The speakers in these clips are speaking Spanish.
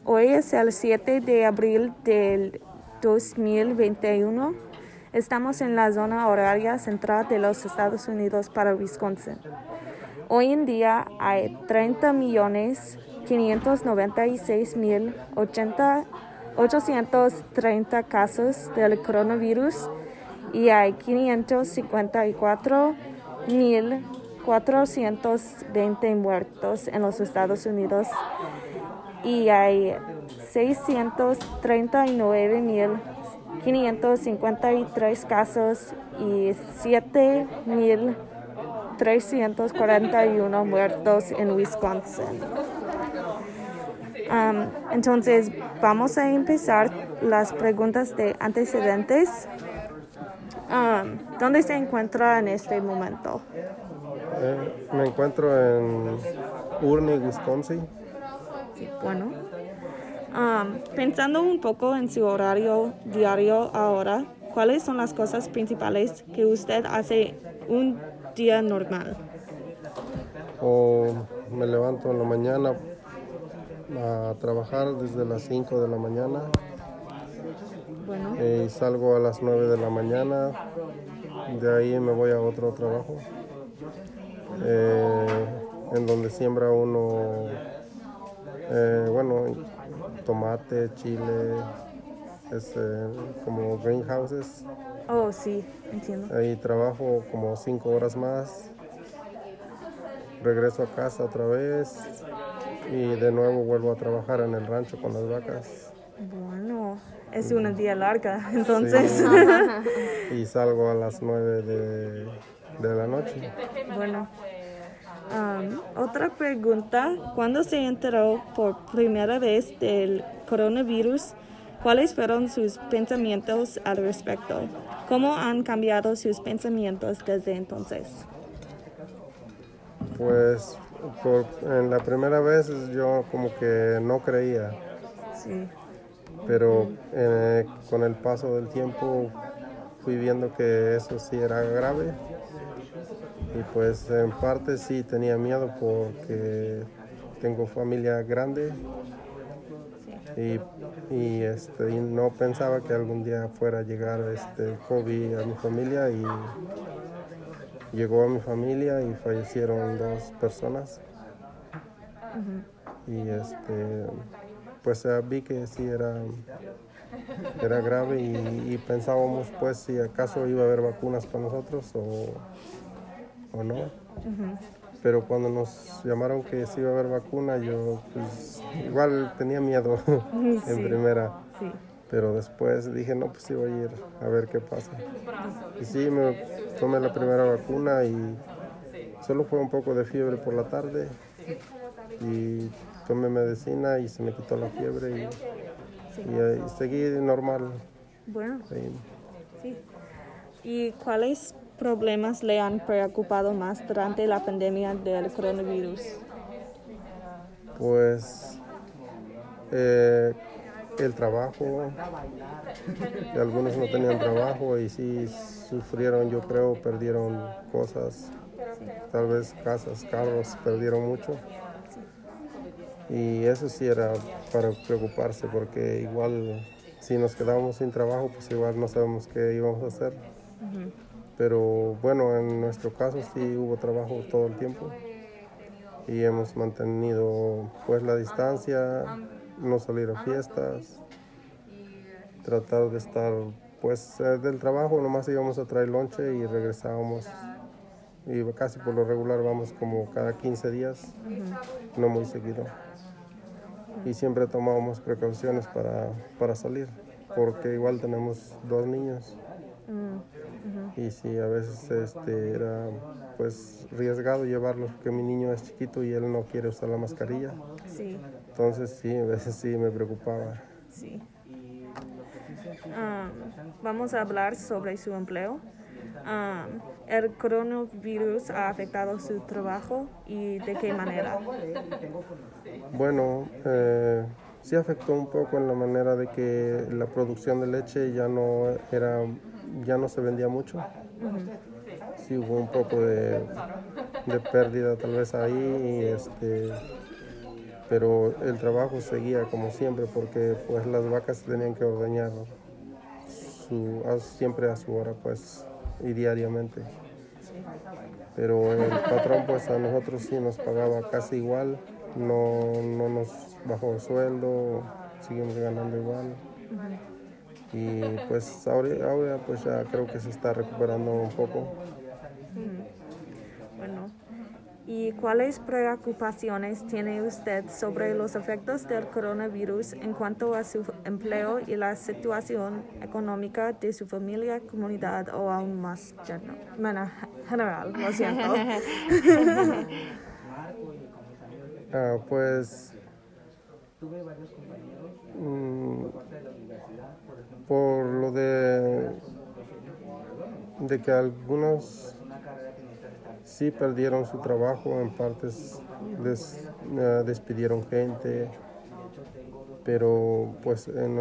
Hoy es el 7 de abril del 2021. Estamos en la zona horaria central de los Estados Unidos para Wisconsin. Hoy en día hay 30.596.830 casos del coronavirus y hay 554.420 muertos en los Estados Unidos y hay 639.553 casos y 7.341 muertos en Wisconsin. Entonces, vamos a empezar las preguntas de antecedentes. ¿Dónde se encuentra en este momento? Me encuentro en Urne, Wisconsin. Sí, bueno. Pensando un poco en su horario diario ahora, ¿cuáles son las cosas principales que usted hace un día normal? Me levanto en la mañana a trabajar desde las 5 de la mañana. Bueno. Y salgo a las 9 de la mañana. De ahí me voy a otro trabajo. En donde siembra uno, tomate, chile, como greenhouses. Oh, sí, entiendo. Ahí trabajo como 5 horas más. Regreso a casa otra vez y de nuevo vuelvo a trabajar en el rancho con las vacas. Bueno, es una día larga, entonces. Sí. Y salgo a las 9 de la noche. Bueno. Otra pregunta, ¿cuándo se enteró por primera vez del coronavirus? ¿Cuáles fueron sus pensamientos al respecto? ¿Cómo han cambiado sus pensamientos desde entonces? Pues en la primera vez yo como que no creía. Sí. Pero con el paso del tiempo fui viendo que eso sí era grave. Y pues en parte sí tenía miedo porque tengo familia grande y no pensaba que algún día fuera a llegar el COVID a mi familia y llegó a mi familia y fallecieron 2 personas. Y pues vi que sí era grave y pensábamos pues si acaso iba a haber vacunas para nosotros o no. Pero cuando nos llamaron que sí iba a haber vacuna, yo pues igual tenía miedo en primera. Sí. Pero después dije, no, pues sí voy a ir a ver qué pasa. Y sí, me tomé la primera vacuna y solo fue un poco de fiebre por la tarde. Y tomé medicina y se me quitó la fiebre y seguí normal. Bueno. Sí. ¿Y cuáles problemas le han preocupado más durante la pandemia del coronavirus? Pues el trabajo, que algunos no tenían trabajo y sí sufrieron, yo creo, perdieron cosas, tal vez casas, carros, perdieron mucho. Y eso sí era para preocuparse porque igual si nos quedábamos sin trabajo, pues igual no sabemos qué íbamos a hacer. Pero bueno, en nuestro caso sí hubo trabajo todo el tiempo y hemos mantenido pues la distancia, no salir a fiestas, tratar de estar pues del trabajo, nomás íbamos a traer lonche y regresábamos y casi por lo regular vamos como cada 15 días, no muy seguido. Y siempre tomábamos precauciones para salir, porque igual tenemos 2 niños. Y sí, a veces era pues riesgado llevarlo, porque mi niño es chiquito y él no quiere usar la mascarilla. Sí. Entonces sí, a veces sí me preocupaba. Sí. Vamos a hablar sobre su empleo. ¿El coronavirus ha afectado su trabajo y de qué manera? Bueno, sí afectó un poco en la manera de que la producción de leche ya no se vendía mucho. Sí hubo un poco de pérdida tal vez ahí pero el trabajo seguía como siempre porque pues las vacas tenían que ordeñar siempre a su hora pues y diariamente. Pero el patrón pues a nosotros sí nos pagaba casi igual, no nos bajó el sueldo, seguimos ganando igual. Y pues ahora pues ya creo que se está recuperando un poco. Bueno, ¿y cuáles preocupaciones tiene usted sobre los efectos del coronavirus en cuanto a su empleo y la situación económica de su familia, comunidad o aún más general? Lo siento. Pues por lo de que algunos sí perdieron su trabajo, en partes despidieron gente, pero pues en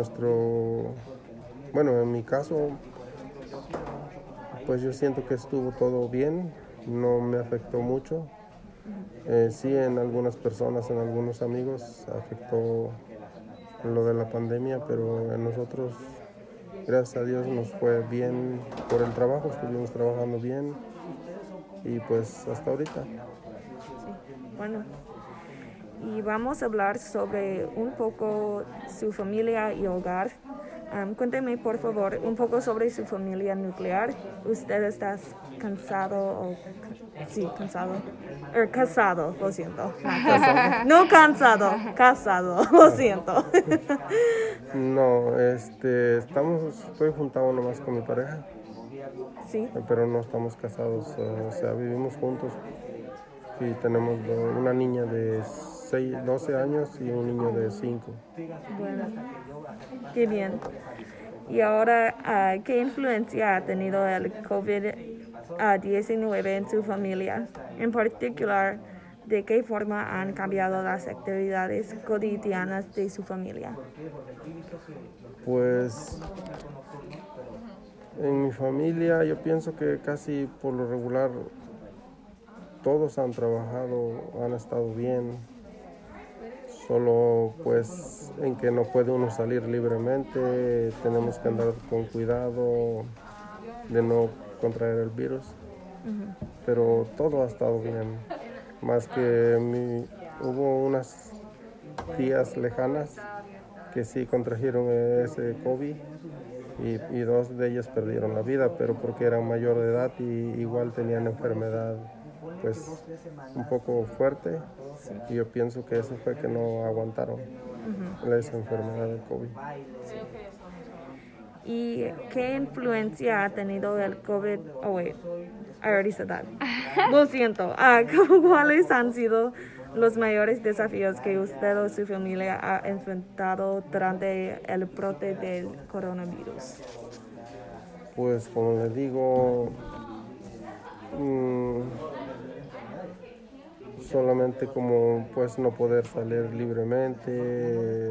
mi caso, pues yo siento que estuvo todo bien, no me afectó mucho. Sí, en algunas personas, en algunos amigos afectó lo de la pandemia, pero en nosotros, gracias a Dios, nos fue bien por el trabajo, estuvimos trabajando bien y pues hasta ahorita. Sí, bueno, y vamos a hablar sobre un poco su familia y hogar. Cuénteme, por favor, un poco sobre su familia nuclear. ¿Usted está cansado casado, lo siento. No cansado, casado, lo siento. No, estoy juntado nomás con mi pareja. Sí. Pero no estamos casados, o sea, vivimos juntos y tenemos una niña de 12 años y un niño de 5. Bueno, qué bien. Y ahora, ¿qué influencia ha tenido el COVID-19 en su familia? En particular, ¿de qué forma han cambiado las actividades cotidianas de su familia? Pues en mi familia yo pienso que casi por lo regular todos han trabajado, han estado bien, solo pues en que no puede uno salir libremente, tenemos que andar con cuidado de no contraer el virus, pero todo ha estado bien, más que hubo unas tías lejanas que sí contrajeron ese COVID y 2 de ellas perdieron la vida, pero porque eran mayor de edad y igual tenían enfermedad pues un poco fuerte y yo pienso que eso fue que no aguantaron esa enfermedad del COVID. ¿Y qué influencia ha tenido el COVID? Oh, wait, I already said that. Lo siento. ¿Cuáles han sido los mayores desafíos que usted o su familia ha enfrentado durante el brote del coronavirus? Pues como les digo, solamente como pues no poder salir libremente,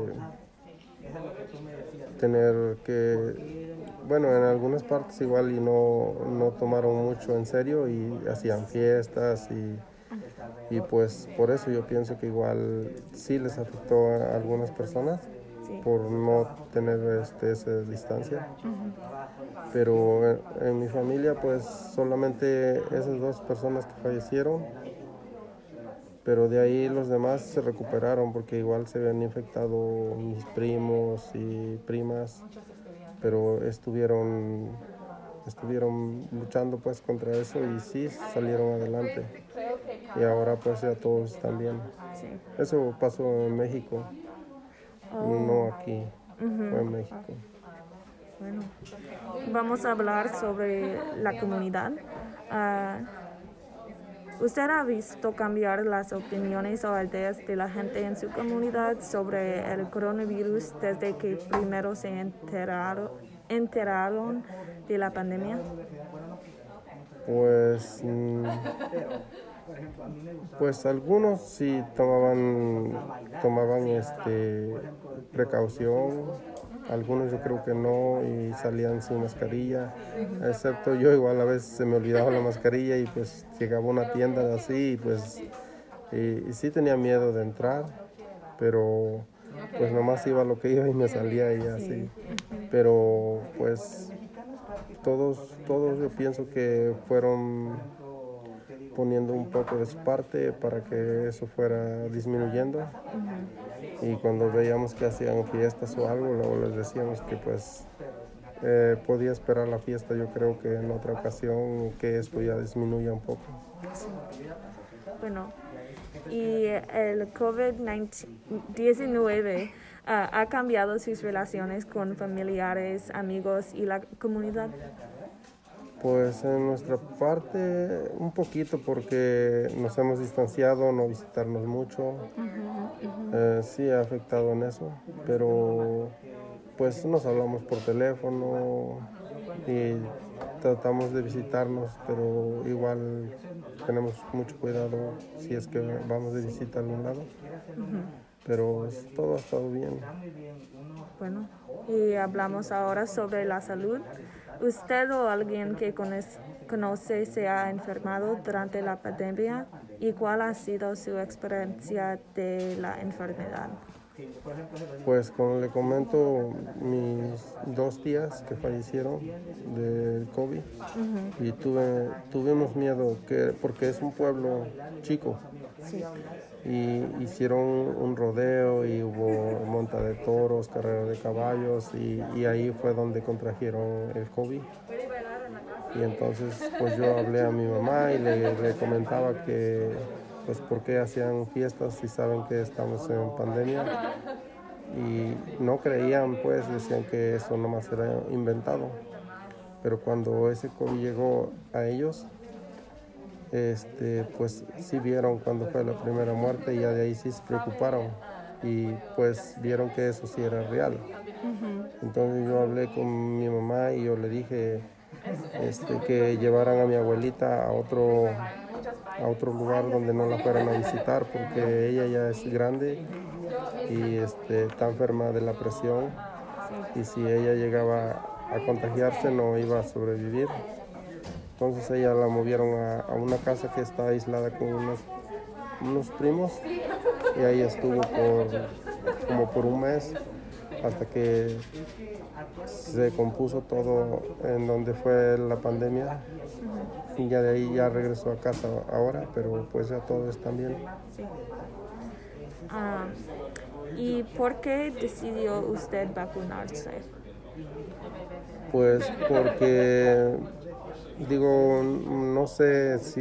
tener que, bueno, en algunas partes igual y no tomaron mucho en serio y hacían fiestas y pues por eso yo pienso que igual sí les afectó a algunas personas por no tener esa distancia. Pero en mi familia pues solamente esas 2 personas que fallecieron, pero de ahí los demás se recuperaron porque igual se habían infectado mis primos y primas, pero estuvieron luchando pues contra eso y sí salieron adelante y ahora pues ya todos están bien. Sí. Eso pasó en México, no aquí, fue en México. Bueno, vamos a hablar sobre la comunidad. ¿Usted ha visto cambiar las opiniones o ideas de la gente en su comunidad sobre el coronavirus desde que primero se enteraron de la pandemia? Pues algunos sí tomaban precaución, algunos yo creo que no y salían sin mascarilla, excepto yo, igual a veces se me olvidaba la mascarilla y pues llegaba a una tienda así y pues y sí tenía miedo de entrar, pero pues nomás iba lo que iba y me salía y así. Pero pues todos yo pienso que fueron poniendo un poco de su parte para que eso fuera disminuyendo. Y cuando veíamos que hacían fiestas o algo, luego les decíamos que pues podía esperar la fiesta, yo creo que en otra ocasión que esto ya disminuya un poco. Bueno, y el COVID-19 ha cambiado sus relaciones con familiares, amigos y la comunidad. Pues en nuestra parte un poquito porque nos hemos distanciado, no visitarnos mucho. Sí ha afectado en eso, pero pues nos hablamos por teléfono y tratamos de visitarnos, pero igual tenemos mucho cuidado si es que vamos de visita a algún lado. Pero todo ha estado bien. Bueno, y hablamos ahora sobre la salud. ¿Usted o alguien que conoce se ha enfermado durante la pandemia? ¿Y cuál ha sido su experiencia de la enfermedad? Pues como le comento, mis 2 tías que fallecieron de COVID y tuvimos miedo porque es un pueblo chico. Sí. Y hicieron un rodeo y hubo monta de toros, carrera de caballos y ahí fue donde contrajeron el COVID. Y entonces pues yo hablé a mi mamá y le comentaba que pues por qué hacían fiestas si saben que estamos en pandemia. Y no creían, pues decían que eso nomás era inventado. Pero cuando ese COVID llegó a ellos, pues sí vieron cuando fue la primera muerte y ya de ahí sí se preocuparon y pues vieron que eso sí era real. Entonces yo hablé con mi mamá y yo le dije que llevaran a mi abuelita a otro lugar donde no la fueran a visitar porque ella ya es grande y está enferma de la presión y si ella llegaba a contagiarse no iba a sobrevivir. Entonces ella la movieron a una casa que está aislada con unos primos y ahí estuvo como por un mes hasta que se compuso todo en donde fue la pandemia y ya de ahí ya regresó a casa ahora, pero pues ya todo está bien. Sí. ¿Y por qué decidió usted vacunarse? Pues porque digo, no sé si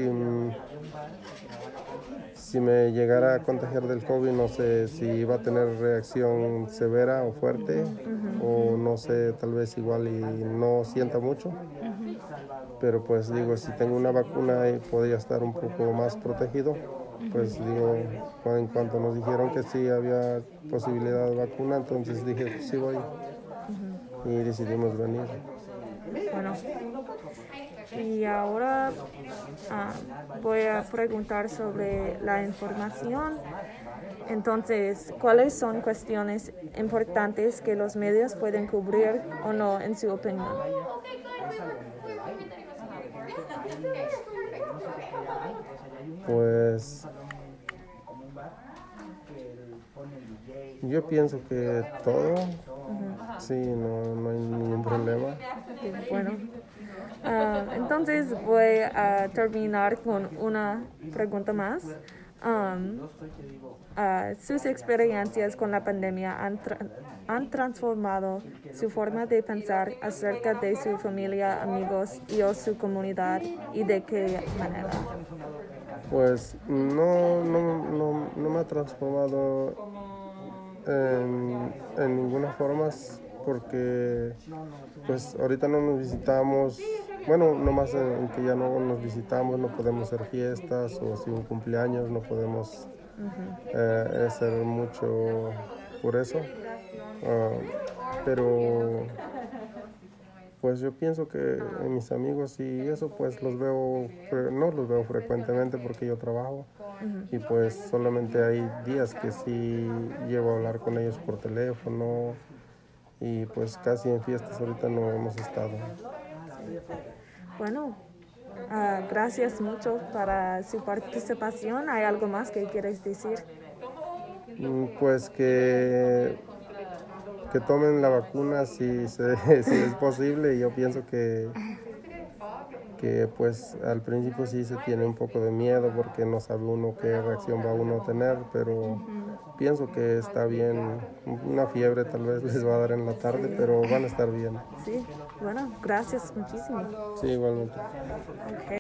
me llegara a contagiar del COVID, no sé si iba a tener reacción severa o fuerte, o no sé, tal vez igual y no sienta mucho. Pero pues digo, si tengo una vacuna y podría estar un poco más protegido, pues digo, en cuanto nos dijeron que sí había posibilidad de vacuna, entonces dije, pues sí voy. Y decidimos venir. Bueno, y ahora voy a preguntar sobre la información. Entonces, ¿cuáles son cuestiones importantes que los medios pueden cubrir o no en su opinión? Pues yo pienso que todo, sí, no hay ningún problema. Bueno, entonces voy a terminar con una pregunta más. ¿Sus experiencias con la pandemia han transformado su forma de pensar acerca de su familia, amigos y o su comunidad y de qué manera? Pues no me ha transformado en ninguna forma porque pues ahorita no nos visitamos, bueno, nomás en que ya no nos visitamos, no podemos hacer fiestas o si un cumpleaños no podemos hacer mucho por eso, pero pues yo pienso que mis amigos y eso pues no los veo frecuentemente porque yo trabajo y pues solamente hay días que sí llego a hablar con ellos por teléfono y pues casi en fiestas ahorita no hemos estado. Bueno, gracias mucho para su participación. ¿Hay algo más que quieres decir? Pues que tomen la vacuna si es posible. Yo pienso que pues al principio sí se tiene un poco de miedo porque no sabe uno qué reacción va uno a tener, pero pienso que está bien. Una fiebre tal vez les va a dar en la tarde, pero van a estar bien. Sí, bueno, gracias muchísimo. Sí, igualmente. Okay.